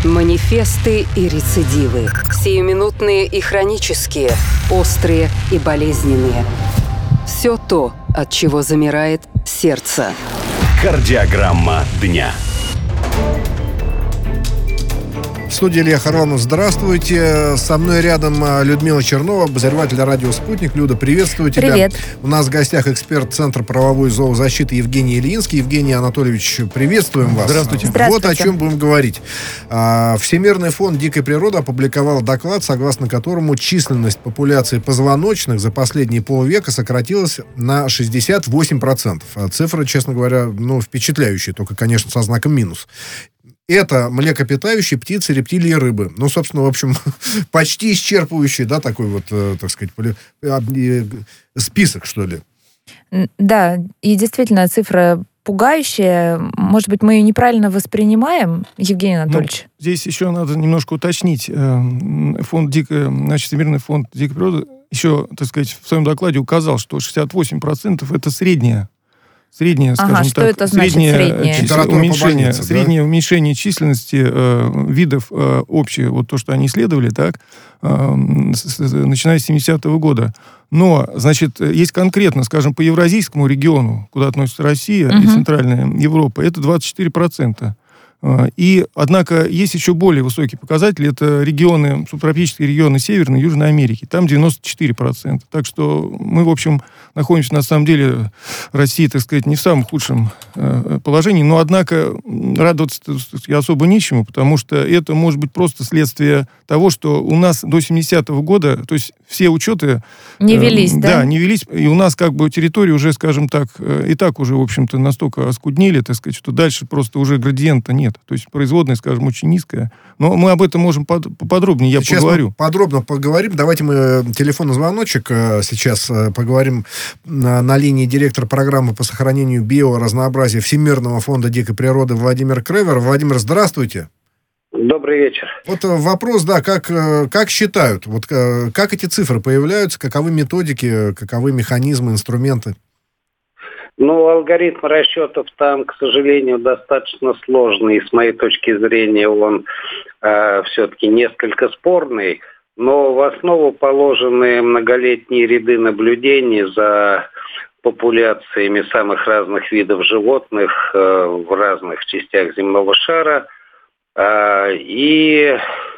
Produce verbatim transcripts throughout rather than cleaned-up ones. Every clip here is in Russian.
Манифесты и рецидивы. Сиюминутные и хронические. Острые и болезненные. Все то, от чего замирает сердце. Кардиограмма дня. В студии Илья Харламов. Здравствуйте. Со мной рядом Людмила Чернова, обозреватель радио «Спутник». Люда, приветствую тебя. Привет. У нас в гостях эксперт Центра правовой зоозащиты Евгений Ильинский. Евгений Анатольевич, приветствуем вас. Здравствуйте. Здравствуйте. Вот о чем будем говорить. Всемирный фонд дикой природы опубликовал доклад, согласно которому численность популяции позвоночных за последние полвека сократилась на шестьдесят восемь процентов. Цифры, честно говоря, ну, впечатляющие, только, конечно, со знаком минус. Это млекопитающие, птицы, рептилии и рыбы. Ну, собственно, в общем, почти исчерпывающий, да, такой вот, э, так сказать, поли... список, что ли. Да, и действительно, цифра пугающая. Может быть, мы ее неправильно воспринимаем, Евгений Анатольевич? Ну, здесь еще надо немножко уточнить. Фонд дикой, значит, Всемирный фонд дикой природы еще, так сказать, в своем докладе указал, что шестьдесят восемь процентов это средняя. Среднее, скажем ага, что так, это значит, среднее, среднее? Чис... уменьшение, больнице, среднее да? уменьшение численности э, видов э, общее, вот то, что они исследовали, так, э, с, с, начиная с семидесятого года. Но, значит, есть конкретно, скажем, по евразийскому региону, куда относится Россия uh-huh. и Центральная Европа, это двадцать четыре процента. И, однако, есть еще более высокие показатели. Это регионы, субтропические регионы Северной и Южной Америки. Там девяносто четыре процента. Так что мы, в общем, находимся, на самом деле, Россия, так сказать, не в самом худшем э, положении. Но, однако, радоваться я особо нечему, потому что это может быть просто следствие того, что у нас до семидесятого года, то есть все учеты... Не велись, э, да? Да, не велись. И у нас как бы территории уже, скажем так, э, и так уже, в общем-то, настолько оскуднели, так сказать, что дальше просто уже градиента нет. То есть производная, скажем, очень низкая. Но мы об этом можем под, поподробнее, я сейчас поговорю. Мы подробно поговорим. Давайте мы телефонный звоночек сейчас поговорим на, на линии директор программы по сохранению биоразнообразия Всемирного фонда дикой природы Владимир Кревер. Владимир, здравствуйте. Добрый вечер. Вот вопрос, да, как, как считают, вот как эти цифры появляются, каковы методики, каковы механизмы, инструменты? Ну, алгоритм расчетов там, к сожалению, достаточно сложный. И с моей точки зрения, он э, все-таки несколько спорный. Но в основу положены многолетние ряды наблюдений за популяциями самых разных видов животных э, в разных частях земного шара. Э, и...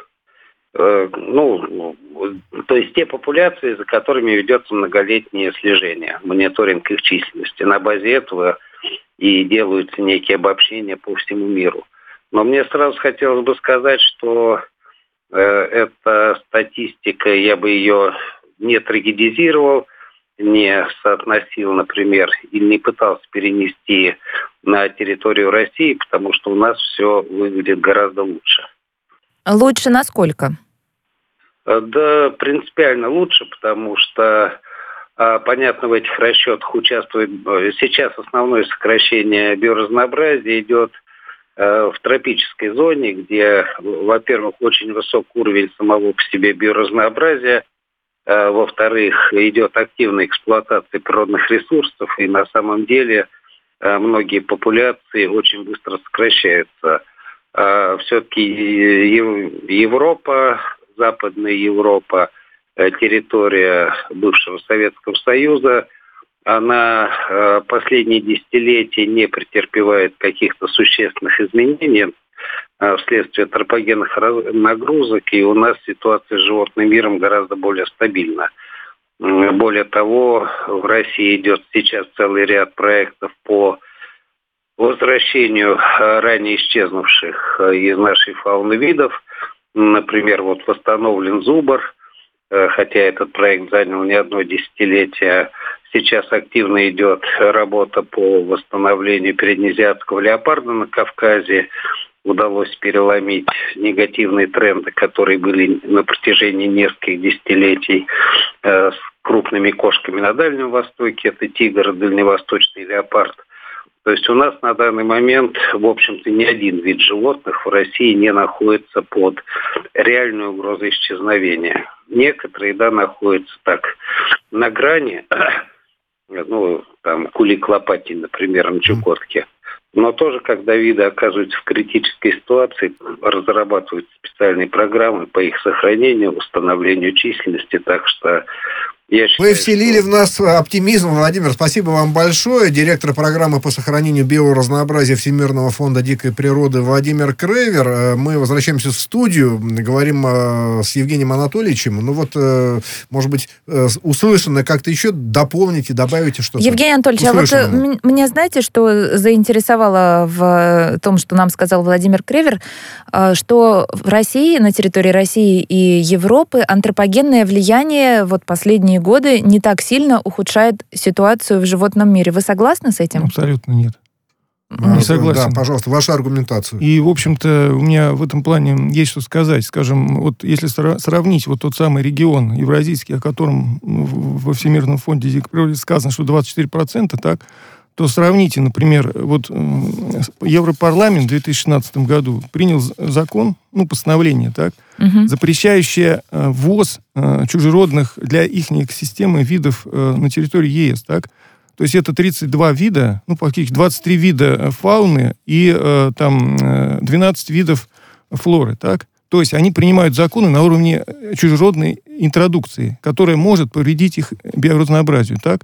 Ну, то есть те популяции, за которыми ведется многолетнее слежение, мониторинг их численности. На базе этого и делаются некие обобщения по всему миру. Но мне сразу хотелось бы сказать, что э, эта статистика, я бы ее не трагедизировал, не соотносил, например, или не пытался перенести на территорию России, потому что у нас все выглядит гораздо лучше. Лучше насколько? Да, принципиально лучше, потому что, понятно, в этих расчетах участвует... Сейчас основное сокращение биоразнообразия идет в тропической зоне, где, во-первых, очень высок уровень самого по себе биоразнообразия, во-вторых, идет активная эксплуатация природных ресурсов, и на самом деле многие популяции очень быстро сокращаются. Все-таки Европа, Западная Европа, территория бывшего Советского Союза, она последние десятилетия не претерпевает каких-то существенных изменений вследствие антропогенных нагрузок, и у нас ситуация с животным миром гораздо более стабильна. Более того, в России идет сейчас целый ряд проектов по возвращению ранее исчезнувших из нашей фауны видов. Например, вот восстановлен зубр, хотя этот проект занял не одно десятилетие. Сейчас активно идет работа по восстановлению переднеазиатского леопарда на Кавказе. Удалось переломить негативные тренды, которые были на протяжении нескольких десятилетий с крупными кошками на Дальнем Востоке. Это тигр, дальневосточный леопард. То есть у нас на данный момент, в общем-то, ни один вид животных в России не находится под реальной угрозой исчезновения. Некоторые, да, находятся так на грани, ну, там, кулик лопатин, например, на Чукотке. Но тоже, когда виды оказываются в критической ситуации, разрабатывают специальные программы по их сохранению, установлению численности. Так что я считаю, Вы вселили что... в нас оптимизм, Владимир. Спасибо вам большое. Директор программы по сохранению биоразнообразия Всемирного фонда дикой природы Владимир Кревер. Мы возвращаемся в студию, говорим с Евгением Анатольевичем. Ну вот, может быть, услышанное как-то еще дополните, добавите что-то. Евгений Анатольевич, а вот меня, знаете, что заинтересовало в том, что нам сказал Владимир Кревер, что в России, на территории России и Европы антропогенное влияние вот последние годы не так сильно ухудшает ситуацию в животном мире. Вы согласны с этим? Абсолютно нет. Не согласен. Да, пожалуйста, вашу аргументацию. И, в общем-то, у меня в этом плане есть что сказать. Скажем, вот если сравнить вот тот самый регион евразийский, о котором во Всемирном фонде дикой природы сказано, что двадцать четыре процента, так, то сравните, например, вот Европарламент в две тысячи шестнадцатом году принял закон, ну, постановление, так, угу. запрещающее ввоз чужеродных для их экосистемы видов на территории ЕС, так. То есть это тридцать два вида, ну, фактически двадцать три вида фауны и там двенадцать видов флоры, так. То есть они принимают законы на уровне чужеродной интродукции, которая может повредить их биоразнообразию, так.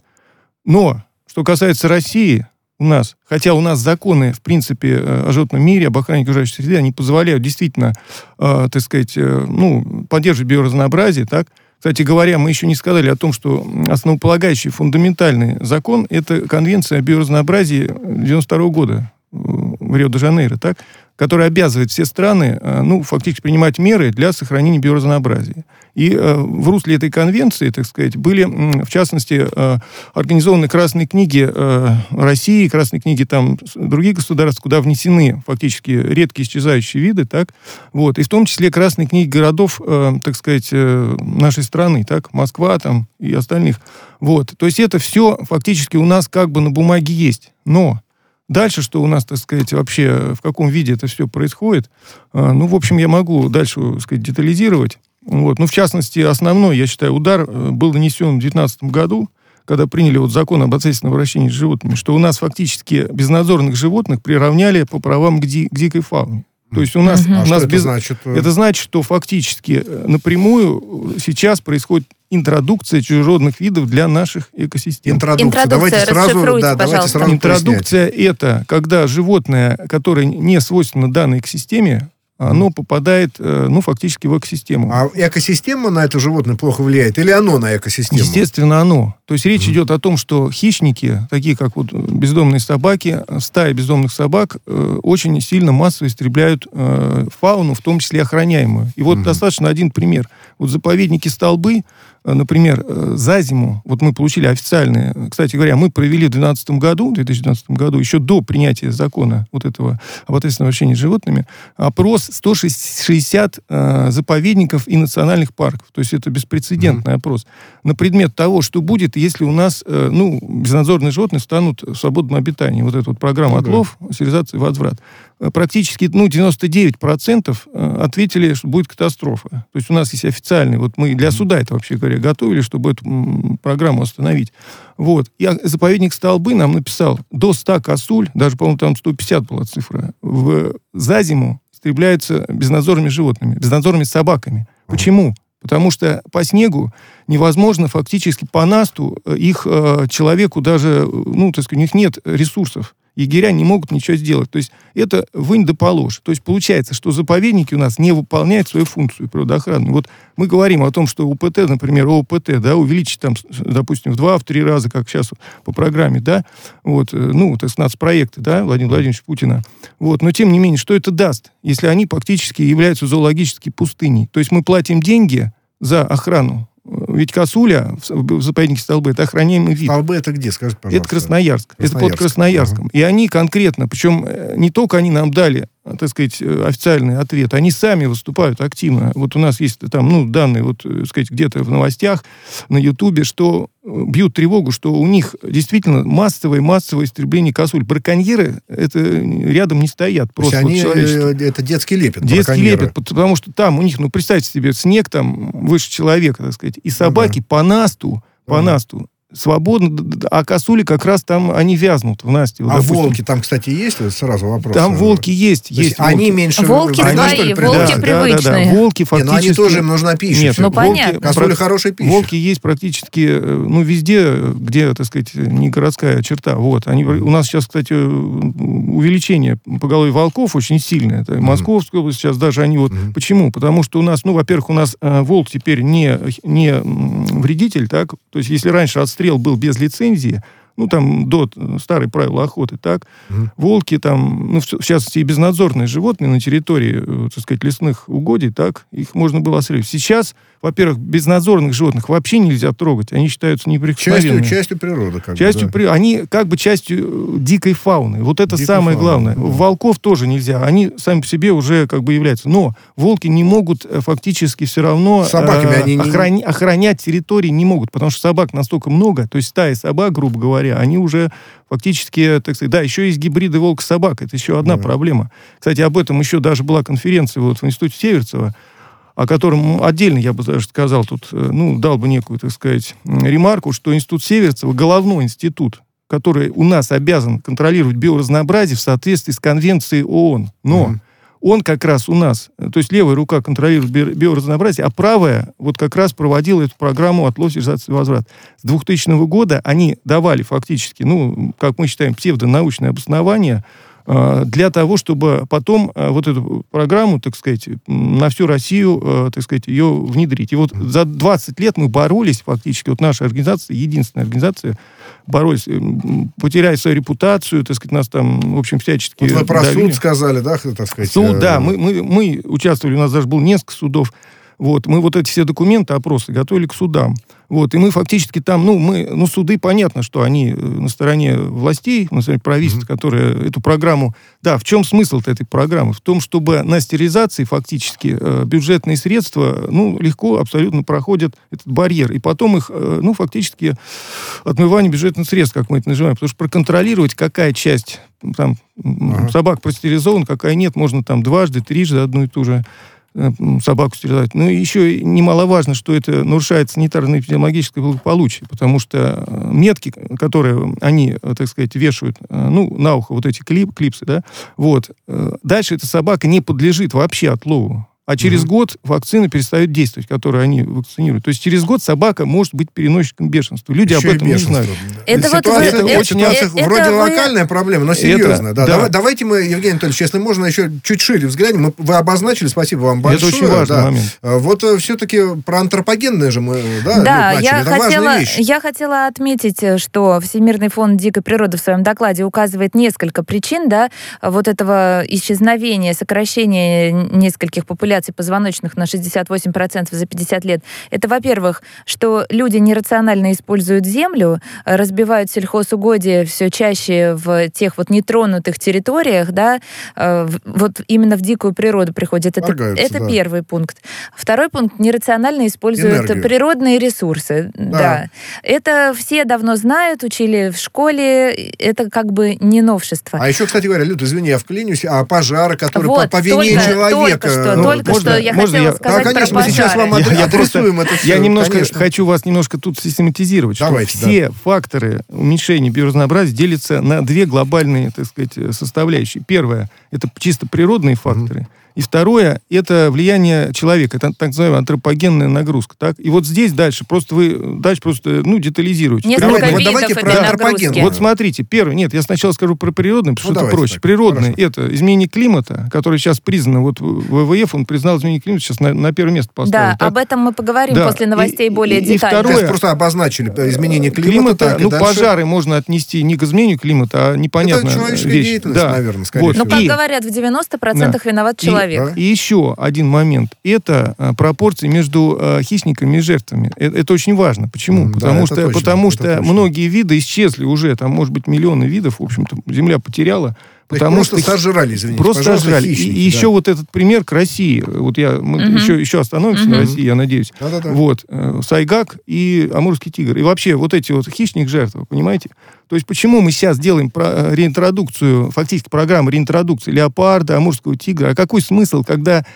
Но что касается России, у нас, хотя у нас законы, в принципе, о животном мире, об охране окружающей среды, они позволяют действительно, э, так сказать, э, ну, поддерживать биоразнообразие, так. Кстати говоря, мы еще не сказали о том, что основополагающий фундаментальный закон – это Конвенция о биоразнообразии девяносто второго года в Рио-де-Жанейро, так, которая обязывает все страны, ну, фактически принимать меры для сохранения биоразнообразия. И э, в русле этой конвенции, так сказать, были, в частности, э, организованы красные книги э, России, красные книги там других государств, куда внесены фактически редкие исчезающие виды, так, вот, и в том числе красные книги городов, э, так сказать, э, нашей страны, так, Москва там и остальных. Вот, то есть это все фактически у нас как бы на бумаге есть, но дальше, что у нас, так сказать, вообще, в каком виде это все происходит, э, ну, в общем, я могу дальше, так сказать, детализировать. Вот. Ну, в частности, основной, я считаю, удар был нанесен в две тысячи девятнадцатом году, когда приняли вот закон об ответственном обращении с животными, что у нас фактически безнадзорных животных приравняли по правам к, ди- к дикой фауне. То есть у нас... А у что нас это без... значит? Это значит, что фактически напрямую сейчас происходит интродукция чужеродных видов для наших экосистем. Интродукция. Интродукция. Давайте сразу, да, давайте сразу Интродукция – это когда животное, которое не свойственно данной экосистеме, оно попадает, ну, фактически в экосистему. А экосистема на это животное плохо влияет? Или оно на экосистему? Естественно, оно. То есть речь mm. идет о том, что хищники, такие как вот бездомные собаки, стаи бездомных собак, э, очень сильно массово истребляют э, фауну, в том числе охраняемую. И вот mm. достаточно один пример. Вот заповедники Столбы, э, например, э, за зиму, вот мы получили официальные, кстати говоря, мы провели в две тысячи двенадцатом году, в две тысячи двенадцатом году, еще до принятия закона вот этого об ответственном обращении с животными, опрос сто шестьдесят э, заповедников и национальных парков. То есть это беспрецедентный mm-hmm. опрос. На предмет того, что будет, если у нас э, ну, безнадзорные животные станут в свободном обитании. Вот эта вот программа mm-hmm. отлов, стерилизация и возврат. Практически ну, девяносто девять процентов ответили, что будет катастрофа. То есть у нас есть официальный, вот мы для суда это, вообще говоря, готовили, чтобы эту м, программу остановить. Вот. И заповедник Столбы нам написал, до ста косуль, даже, по-моему, там сто пятьдесят была цифра, в, за зиму истребляются безнадзорными животными, безнадзорными собаками. Почему? Потому что по снегу невозможно фактически по насту их э, человеку даже, ну, так сказать, у них нет ресурсов. Егеря не могут ничего сделать. То есть это вынь да положь. То есть получается, что заповедники у нас не выполняют свою функцию природоохранную. Вот мы говорим о том, что УПТ, например, ОПТ, да, увеличить там, допустим, в два, в три раза, как сейчас по программе, да, вот, ну, так сказать, нацпроекты, да, Владимира Владимировича Путина. Вот, но тем не менее, что это даст, если они фактически являются зоологической пустыней? То есть мы платим деньги за охрану. Ведь косуля в заповеднике Столбы — это охраняемый вид. Столбы — это где, скажите, пожалуйста? Это Красноярск. Красноярск. Это под Красноярском. Uh-huh. И они конкретно, причем не только они нам дали, так сказать, официальный ответ, они сами выступают активно. Вот у нас есть там, ну, данные, вот, так сказать, где-то в новостях, на Ютубе, что бьют тревогу, что у них действительно массовое-массовое истребление косуль. Браконьеры это рядом не стоят. Просто они, вот это детский лепет. Детский лепет, потому что там у них, ну, представьте себе, снег там выше человека, так сказать, и собаки uh-huh. по насту, по uh-huh. насту свободно, а косули как раз там, они вязнут в Насте. Вот, а допустим. волки там, кстати, есть? Сразу вопрос. Там волки есть. То есть есть волки. они меньше... Волки вреда, свои, что ли, волки приносят? привычные. Да, да, да. Волки фактически... Не, ну они тоже, им нужна пища. Нет, Ну, волки, понятно. Косули хорошая пища. Волки есть практически, ну, везде, где, так сказать, не городская черта. Вот. Они, у нас сейчас, кстати, увеличение поголовья волков очень сильное. Это Московская область сейчас даже они вот... Mm-hmm. Почему? Потому что у нас, ну, во-первых, у нас э, волк теперь не, не вредитель, так? То есть, если раньше отстрел был без лицензии, ну, там, до старой правила охоты, так, mm-hmm. волки там, ну, в частности, и безнадзорные животные на территории, так сказать, лесных угодий, так, их можно было отстреливать. Сейчас, во-первых, безнадзорных животных вообще нельзя трогать, они считаются неприкосновенными. Частью, частью природы, как частью бы, да. при... Они как бы частью дикой фауны. Вот это Дикой самое фауны, главное. да. Волков тоже нельзя. Они сами по себе уже как бы являются. Но волки не могут фактически все равно Собаками э, они не... охрани... охранять территории не могут, потому что собак настолько много, то есть стаи собак, грубо говоря, они уже фактически, так сказать, да, еще есть гибриды волк-собак, это еще одна да. проблема. Кстати, об этом еще даже была конференция вот в Институте Северцева, о котором отдельно, я бы даже сказал, тут, ну, дал бы некую, так сказать, ремарку, что Институт Северцева, головной институт, который у нас обязан контролировать биоразнообразие в соответствии с Конвенцией ООН. Но mm-hmm. он как раз у нас, то есть левая рука контролирует би- биоразнообразие, а правая вот как раз проводила эту программу «Отлов, стерилизация и возврат». С двухтысячного года они давали фактически, ну, как мы считаем, псевдонаучное обоснование для того, чтобы потом вот эту программу, так сказать, на всю Россию, так сказать, ее внедрить. И вот за двадцать лет мы боролись фактически, вот наша организация, единственная организация, боролись, потеряли свою репутацию, так сказать, нас там, в общем, всячески... Вот вы про давили. суд сказали, да, так сказать? Суд, да, мы, мы, мы участвовали, у нас даже было несколько судов. Вот, мы вот эти все документы, опросы готовили к судам. Вот, и мы фактически там, ну, мы, ну, суды, понятно, что они на стороне властей, на стороне правительства, mm-hmm. которые эту программу... Да, в чем смысл-то этой программы? В том, чтобы на стерилизации фактически э, бюджетные средства, ну, легко абсолютно проходят этот барьер. И потом их, э, ну, фактически отмывание бюджетных средств, как мы это называем. Потому что проконтролировать, какая часть там ага. собак простерилизована, какая нет, можно там дважды, трижды одну и ту же собаку стерилизовать. Ну, и еще немаловажно, что это нарушает санитарно-эпидемиологическое благополучие, потому что метки, которые они, так сказать, вешают, ну, на ухо, вот эти клип, клипсы, да, вот, дальше эта собака не подлежит вообще отлову. А через mm-hmm. год вакцина перестает действовать, которую они вакцинируют. То есть через год собака может быть переносчиком бешенства. Люди Еще об этом не знают. Это ситуация, вот вы, это, это, очень, это, это, это вроде вы... локальная проблема, но серьезная. Это, да. да. Давай, давайте мы, Евгений Анатольевич, если можно, еще чуть шире взглянем. Мы, вы обозначили, спасибо вам большое. Это очень важный да. момент. Вот все-таки про антропогенное же мы да, да, начали. Я Это хотела, важная вещь. я хотела отметить, что Всемирный фонд дикой природы в своем докладе указывает несколько причин, да, вот этого исчезновения, сокращения нескольких популяций позвоночных на шестьдесят восемь процентов за пятьдесят лет. Это, во-первых, что люди нерационально используют землю, разбивают сельхозугодия все чаще в тех вот нетронутых территориях, да, вот именно в дикую природу приходят. Это, это да. первый пункт. Второй пункт — нерационально используют энергию. Природные ресурсы. Да. Да. Это все давно знают, учили в школе, это как бы не новшество. А еще, кстати говоря, Люд, извини, я вклинюсь, а пожары, которые вот, по, по вине только, человека... Только что, ну, только можно, что я можно хотела я... сказать да, конечно, про мы сейчас вам пожары. я, адресуем я это все. Я немножко конечно. хочу вас немножко тут систематизировать, Давайте, что все да. факторы уменьшения биоразнообразия делятся на две глобальные, так сказать, составляющие. Первое — это чисто природные факторы. Mm-hmm. И второе — это влияние человека, это так называемая антропогенная нагрузка. Так? И вот здесь дальше просто вы дальше просто, ну, детализируете. Несколько Давайте, видов давайте этой про нагрузки. Вот смотрите, первое, нет, я сначала скажу про природное, потому ну, что это проще. Так. Природное — Хорошо. это изменение климата, которое сейчас признано, вот ВВФ, он признал изменение климата, сейчас на, на первое место поставил. Да, так? об этом мы поговорим да. после новостей и, более и, детально. И второе, просто обозначили изменение климата. климата так, ну, дальше... пожары можно отнести не к изменению климата, а непонятно. Это человеческая вещь. деятельность, да. наверное, скорее вот. всего. Ну, как и, говорят, в девяносто процентов да. виноват и, человек. И еще один момент. Это а, пропорции между а, хищниками и жертвами. Это, это очень важно. Почему? Mm, потому да, что, точно, потому что точно. многие виды исчезли уже. Там, может быть, миллионы видов. В общем-то, Земля потеряла. Потому просто что сожрали, извините, просто сожрали. хищники, и, да. и еще вот этот пример к России. Вот я, мы угу. еще, еще остановимся угу. на России, я надеюсь. Да-да-да. Вот. Э, сайгак и амурский тигр. И вообще вот эти вот хищник-жертвы, понимаете? То есть почему мы сейчас делаем про, реинтродукцию, фактически программу реинтродукции леопарда, амурского тигра? А какой смысл, когда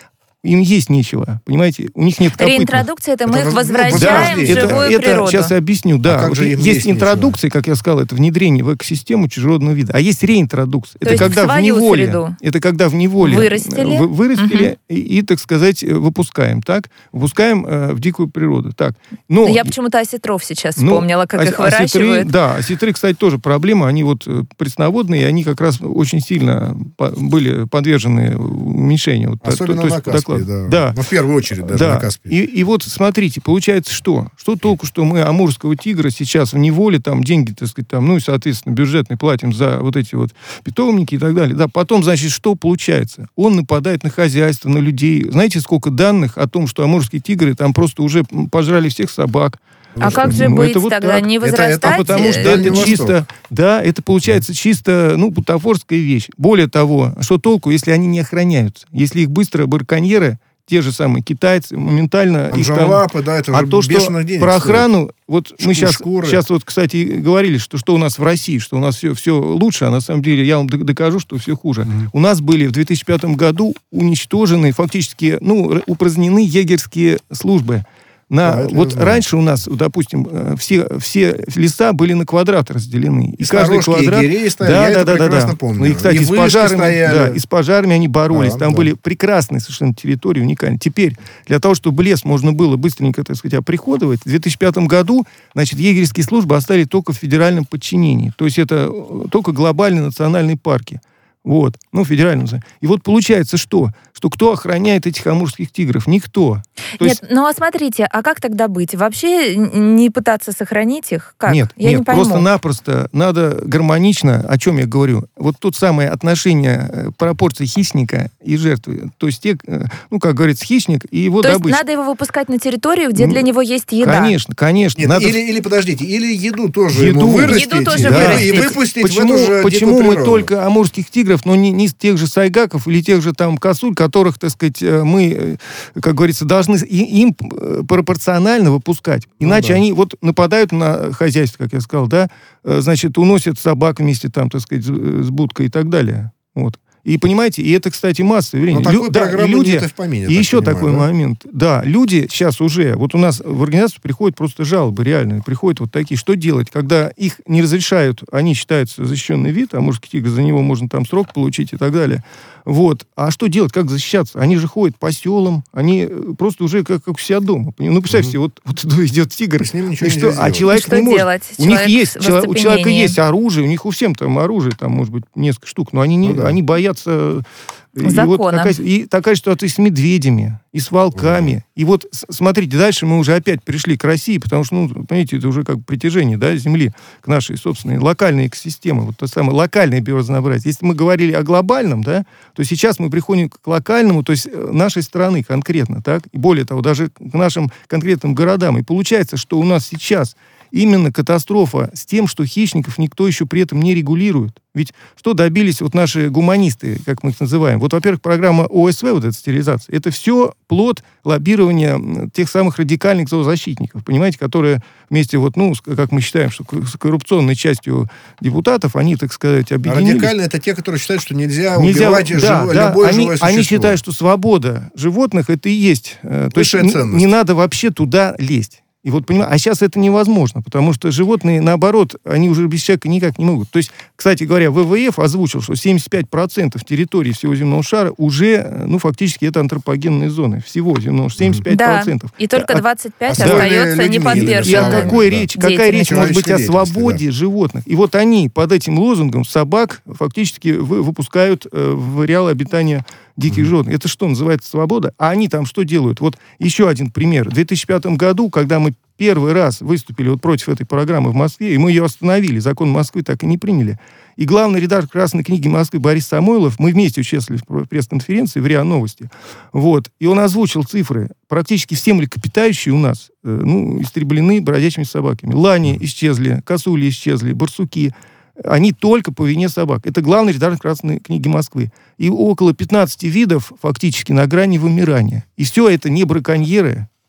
Им есть нечего, понимаете? У них нет копытных. Реинтродукция, это мы Это их воз- возвращаем ну, в живую это, природу. Это, сейчас я объясню, да. А как Вот же им есть есть интродукция, как я сказал, это внедрение в экосистему чужеродного вида. А есть реинтродукция. То это есть в когда в свою неволе, среду. это когда в неволе Вырастили. вы- вырастили и, и, так сказать, выпускаем, так? Выпускаем э, в дикую природу, так. Но Я почему-то осетров сейчас ну, вспомнила, как ос- их выращивают. осетры, да, осетры, кстати, тоже проблема. Они вот э, пресноводные, и они как раз очень сильно по- были подвержены уменьшению. Вот, Особенно то- то на есть по Каспии, докладу. да. Да. Ну, в первую очередь даже Да. на Каспии. И, и вот смотрите, получается что? Что толку, что мы амурского тигра сейчас в неволе, там деньги, так сказать, там, ну и, соответственно, бюджетные платим за вот эти вот питомники и так далее. Да, потом, значит, что получается? Он нападает на хозяйство, на людей. Знаете, сколько данных о том, что амурские тигры там просто уже пожрали всех собак. А как же Ну, быть это вот тогда? так. Не Это- это возрастать? А потому что э, Дальний это Восток. чисто, да, это получается чисто, ну, бутафорская вещь. Более того, что толку, если они не охраняются? Если их быстро браконьеры, те же самые китайцы, моментально их там... Анжелапы, да, это А же то, что бешеных денег про стоит. охрану, вот мы Шку- сейчас, шкуры. сейчас вот, кстати, говорили, что что у нас в России, что у нас все, все лучше, а на самом деле я вам д- докажу, что все хуже. Мгм. У нас были в две тысячи пятом году уничтожены, фактически, ну, р- упразднены егерские службы. На, Да, это я вот знаю. раньше у нас, допустим, э, все, все леса были на квадрат разделены. И сторожки, егерей стояли, я это прекрасно помню. Ну, и, кстати, И с вышки пожарами, стояли. да, и с пожарами они боролись. Да, Там да. были прекрасные совершенно территории, уникальные. Теперь, для того, чтобы лес можно было быстренько, так сказать, оприходовать, в две тысячи пятом году, значит, егерские службы оставили только в федеральном подчинении. То есть это э, только глобальные национальные парки. Вот. Ну, федеральном. И вот получается что? Что кто охраняет этих амурских тигров? Никто. То Нет, есть... ну а смотрите, а как тогда быть? Вообще н- не пытаться сохранить их? Как? Нет, Я нет, не пойму. просто-напросто надо гармонично, о чем я говорю. Вот тут самое отношение э, пропорции хищника и жертвы. То есть, те, э, ну, как говорится, хищник и его То есть добыча. надо его выпускать на территорию, где Ну, для него есть еда. Конечно, конечно. Нет, надо... или, или, подождите, или еду тоже Еду. ему вырастить, Еду тоже да, вырастить. и выпустить почему, в эту же почему дикую мы природу. только амурских тигров, но не, не тех же сайгаков или тех же там косуль, которых, так сказать, э, мы, э, как говорится, должны и- им э, пропорционально выпускать. Иначе да. они вот нападают на хозяйство, как я сказал, да, э, значит, уносят собак вместе там, так сказать, с с будкой и так далее. Вот. И понимаете, и это, кстати, масса времени. Но Лю- такой да, и программы люди, нет и в помине, я и так еще понимаю, такой да? момент. Да, люди сейчас уже, вот у нас в организацию приходят просто жалобы реальные, приходят вот такие. Что делать, когда их не разрешают, они считаются защищенный вид, а мужский тигр, за него можно там срок получить и так далее. Вот. А что делать, как защищаться? Они же ходят по селам, они э, просто уже как, как у себя дома. Ну, представьте себе, вот, вот туда идет тигр, С ним ничего и что? нельзя А сделать. человек Что не может. делать? У них Человек есть, в чело- у человека оцепенении. есть оружие, у них у всем там оружие, там, может быть, несколько штук, но они, не, Ну да. они боятся... И вот Закона. такая, и такая ситуация и с медведями, и с волками. И вот, с- смотрите, дальше мы уже опять пришли к России, потому что, ну, понимаете, это уже как бы притяжение, да, Земли к нашей собственной локальной экосистеме, вот то самое локальное биоразнообразие. Если мы говорили о глобальном, да, то сейчас мы приходим к локальному, то есть э, нашей страны конкретно, так, и более того, даже к нашим конкретным городам. И получается, что у нас сейчас именно катастрофа с тем, что хищников никто еще при этом не регулирует. Ведь что добились вот наши гуманисты, как мы их называем? Вот, во-первых, программа О С В, вот эта стерилизация, это все плод лоббирования тех самых радикальных зоозащитников, понимаете, которые вместе, вот, ну, с- как мы считаем, что к- с коррупционной частью депутатов, они, так сказать, А объединились. радикальные — это те, которые считают, что нельзя, Нельзя, убивать да, живо- да, любое они, живое существо. они считают, что свобода животных это и есть. э, То есть Высшая не, ценность. не надо вообще туда лезть. И вот, понимаете, а сейчас это невозможно, потому что животные, наоборот, они уже без человека никак не могут. То есть, кстати говоря, В В Ф озвучил, что семьдесят пять процентов территории всего земного шара уже, ну, фактически, это антропогенные зоны. Всего земного шара. семьдесят пять процентов. Да, и только А- двадцать пять Освоенные остается людьми, и о неподверженным. да. какой речи? Какая Деятельности. речь может быть о Человеческой свободе деятельности, животных? И вот они под этим лозунгом собак фактически вы- выпускают э, в ареал обитания диких животных. Это что называется свобода? А они там что делают? Вот еще один пример. В две тысячи пятом году, когда мы первый раз выступили вот против этой программы в Москве, и мы ее остановили, закон Москвы так и не приняли. И главный редактор «Красной книги Москвы» Борис Самойлов, мы вместе участвовали в пресс-конференции в РИА Новости, вот, и он озвучил цифры. Практически все млекопитающие у нас, э, ну, истреблены бродячими собаками. Лани исчезли, косули исчезли, барсуки. Они только по вине собак. Это главный редактор «Красной книги Москвы». И около пятнадцати видов фактически на грани вымирания. И все это не браконьеры,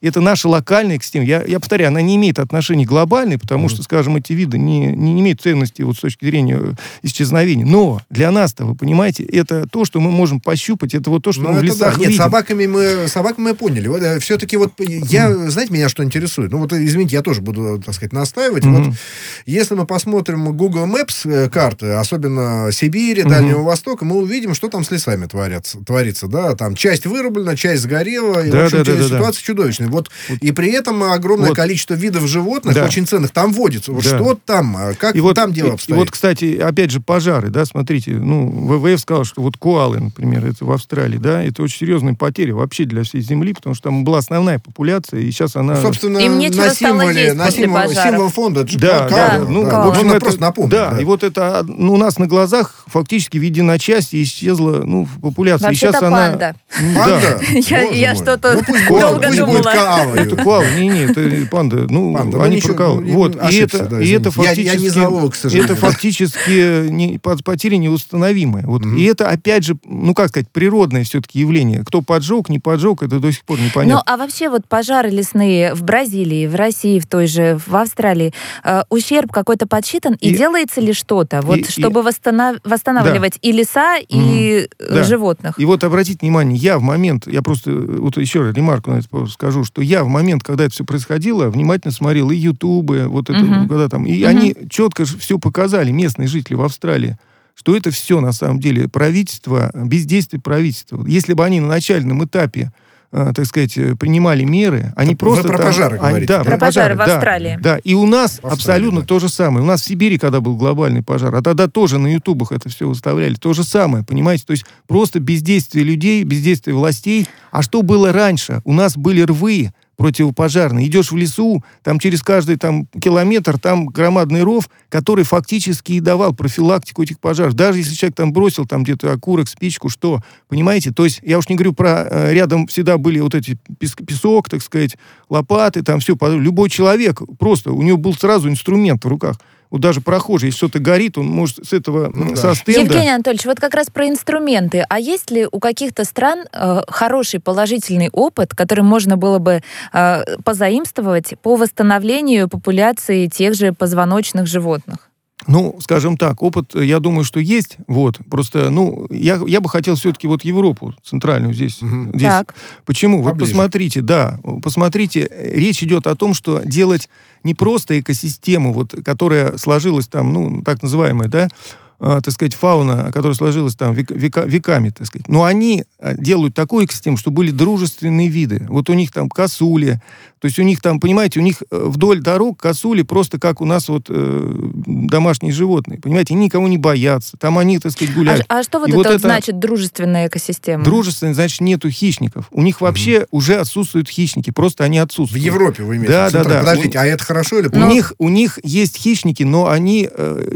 это наша локальная экосистема. Я, я повторяю, она не имеет отношения глобальной, потому mm. что, скажем, эти виды не, не, не имеют ценности вот, с точки зрения исчезновения. Но для нас-то, вы понимаете, это то, что мы можем пощупать, это вот то, что ну, мы в лесах да. Нет, видим. собаками мы, собаками мы поняли. Вот, все-таки вот я, mm. знаете, меня что интересует? Ну вот, извините, я тоже буду, так сказать, настаивать. Mm-hmm. Вот если мы посмотрим Google Maps карты, особенно Сибири, mm-hmm. Дальнего Востока, мы увидим, что там с лесами творятся, творится, да, там часть вырублена, часть сгорела, и, да, в общем, да, да, ситуация да. чудовищная. Вот, вот, и при этом огромное вот. количество видов животных, да. очень ценных, там водится. Вот да. что там, как и там вот, дело обстоит? И вот, кстати, опять же, пожары, да, смотрите, ну, ВВФ сказал, что вот коалы, например, это в Австралии, да, это очень серьезная потеря вообще для всей Земли, потому что там была основная популяция, и сейчас она... Ну, собственно, Им на символе, на символ, символ фонда, это же да, коалы. Да, ну, да. вот Можно это, просто напомнить. Да, да, и вот это ну, у нас на глазах фактически в виде на части исчезла, ну, популяция. Вообще-то сейчас панда. Она... Панда? Я, я что-то ну, долго пусть думала. Это коалы, не-не, это панда. Ну, панда. они Ну, про коалы. Ну, вот, ошибся, и это, да, и это фактически... Я, я не зоолог, к сожалению. Это фактически не, потери невосстановимые. Вот. Mm-hmm. И это, опять же, ну, как сказать, природное все-таки явление. Кто поджег, не поджег, это до сих пор непонятно. Ну, а вообще вот пожары лесные в Бразилии, в России, в той же, в Австралии, э, ущерб какой-то подсчитан, и, и делается ли что-то, вот, и, чтобы и... восстанов... восстанавливать да. и леса, и mm-hmm. да. животных? И вот обратите внимание, я в момент, я просто вот еще раз ремарку на это скажу, что я в момент, когда это все происходило, внимательно смотрел и ютубы, вот это, mm-hmm. когда там, и mm-hmm. они четко все показали, местные жители в Австралии, что это все, на самом деле, правительство, бездействие правительства. Если бы они на начальном этапе, э, так сказать, принимали меры, они Вы просто... про там, пожары они, говорите. Да, про, про пожары, пожары в Австралии. Да, да, и у нас в абсолютно да. то же самое. У нас в Сибири, когда был глобальный пожар, а тогда тоже на ютубах это все выставляли, то же самое, понимаете? То есть просто бездействие людей, бездействие властей. А что было раньше? У нас были рвы противопожарные. Идешь в лесу, там через каждый там, километр там громадный ров, который фактически и давал профилактику этих пожаров. Даже если человек там бросил там где-то окурок, спичку, что, понимаете? То есть я уж не говорю про... Э, рядом всегда были вот эти пес, песок, так сказать, лопаты, там все. Любой человек просто, у него был сразу инструмент в руках. Вот даже прохожий, если что-то горит, он может с этого, ну, со стенда... Евгений Анатольевич, вот как раз про инструменты. А есть ли у каких-то стран э, хороший положительный опыт, который можно было бы э, позаимствовать по восстановлению популяции тех же позвоночных животных? Ну, скажем так, опыт, я думаю, что есть. Вот. Просто, ну, я, я бы хотел все-таки вот Европу центральную здесь. Угу. здесь. Так. Почему? Поближе. Вы посмотрите, да, посмотрите, речь идет о том, что делать не просто экосистему, вот, которая сложилась там, ну, так называемая, да, э, так сказать, фауна, которая сложилась там века, века, веками, так сказать. Но они делают такую экосистему, что были дружественные виды. Вот у них там косули, то есть у них там, понимаете, у них вдоль дорог косули просто как у нас вот э, домашние животные. Понимаете, они никого не боятся. Там они, так сказать, гуляют. А, а что вот И это, вот вот это значит дружественная экосистема? Дружественная, значит, нету хищников. У них вообще mm-hmm. уже отсутствуют хищники. Просто они отсутствуют. В Европе вы имеете да, в виду? Да, да. Подождите, а это хорошо или плохо? У них, у них есть хищники, но они,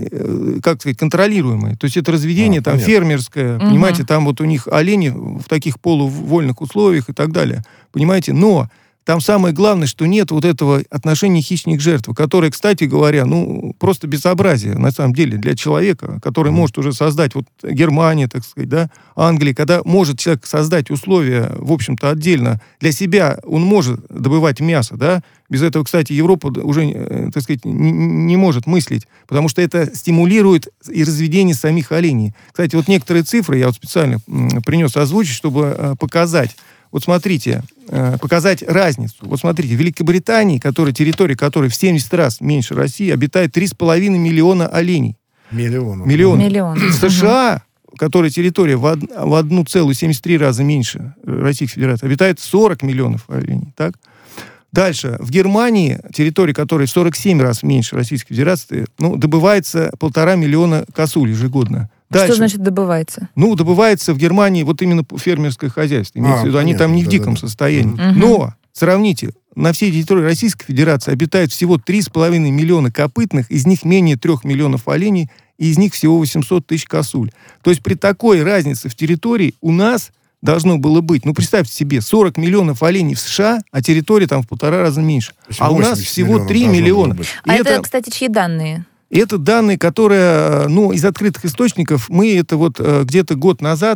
э, как сказать, контролируемые. То есть это разведение а, там понятно. фермерское. Mm-hmm. Понимаете, там вот у них олени в таких полувольных условиях и так далее. Понимаете? Но там самое главное, что нет вот этого отношения хищник-жертва, которое, кстати говоря, ну, просто безобразие, на самом деле, для человека, который mm-hmm. может уже создать, вот Германия, так сказать, да, Англия, когда может человек создать условия, в общем-то, отдельно для себя, он может добывать мясо, да, без этого, кстати, Европа уже, так сказать, не, не может мыслить, потому что это стимулирует и разведение самих оленей. Кстати, вот некоторые цифры я вот специально принес озвучить, чтобы показать. Вот смотрите, показать разницу. Вот смотрите, в Великобритании, которая, территория которой в семьдесят раз меньше России, обитает три с половиной миллиона оленей. Миллионов. Миллионов. Миллион. В США, которая территория в одна целая семьдесят три раза меньше Российской Федерации, обитает сорок миллионов оленей. Так? Дальше. В Германии, территория которой в сорок семь раз меньше Российской Федерации, ну, добывается полтора миллиона косуль ежегодно. Дальше. Что значит добывается? Ну, добывается в Германии вот именно фермерское хозяйство. Имеется а, в виду, они там не в да, диком да, да. состоянии. Угу. Но, сравните, на всей территории Российской Федерации обитает всего три с половиной миллиона копытных, из них менее трех миллионов оленей, и из них всего восемьсот тысяч косуль. То есть при такой разнице в территории у нас должно было быть, ну, представьте себе, сорок миллионов оленей в США, а территория там в полтора раза меньше. А у нас всего три миллиона. А это, это, кстати, чьи данные? Это данные, которые, ну, из открытых источников, мы это вот э, где-то год назад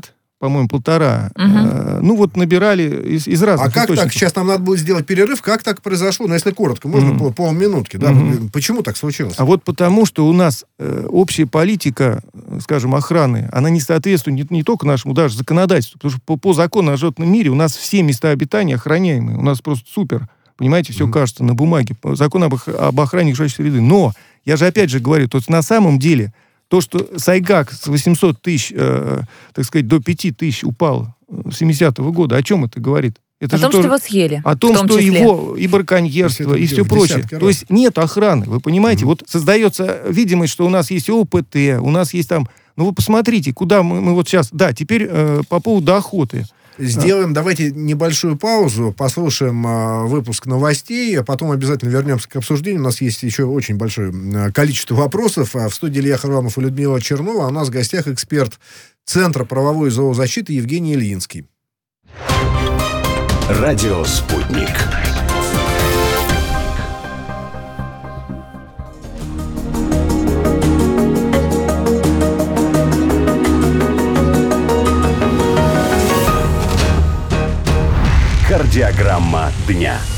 по-моему, полтора. Угу. Э, ну, вот набирали из, из разных А как источников. так? Сейчас нам надо будет сделать перерыв. Как так произошло? Ну, если коротко, можно Мгм. пол, полминутки. Да? Мгм. Почему так случилось? А вот потому, что у нас э, общая политика, э, скажем, охраны, она не соответствует не, не только нашему даже законодательству, потому что по, по закону о животном мире у нас все места обитания охраняемые. У нас просто супер. Понимаете, все Мгм. кажется на бумаге. Закон об, ох- об охране окружающей среды. Но, я же опять же говорю, то есть на самом деле то, что Сайгак с восьмисот тысяч, э, так сказать, до пяти тысяч упал с семидесятого года, о чем это говорит? Это О том, тоже... что его съели. О том, в том что числе. его и браконьерство, То есть и это все в прочее. десятки То раз. есть нет охраны, вы понимаете? Мгм. Вот создается видимость, что у нас есть ОПТ, у нас есть там... Ну вы посмотрите, куда мы, мы вот сейчас... Да, теперь э, по поводу охоты. Сделаем, давайте небольшую паузу, послушаем а, выпуск новостей, а потом обязательно вернемся к обсуждению. У нас есть еще очень большое а, количество вопросов. А в студии Илья Харламов и Людмила Чернова. А у нас в гостях эксперт Центра правовой зоозащиты Евгений Ильинский. Радио «Спутник». Кардиограмма дня.